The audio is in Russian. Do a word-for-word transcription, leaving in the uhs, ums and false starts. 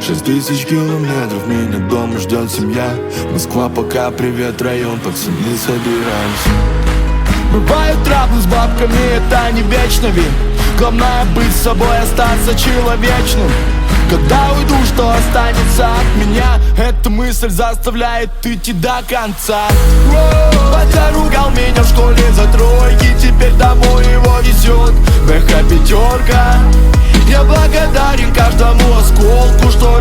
Шесть тысяч километров, меня дома ждет семья. Москва, пока привет, район, пацаны, собираемся. Бывают траблы с бабками, это не вечно, вин. Главное быть собой, остаться человечным. Когда уйду, что останется от меня? Эта мысль заставляет идти до конца. Батя ругал меня в школе за тройки, теперь домой его везет бэ ха пятерка. Я благодарен каждому осколку, что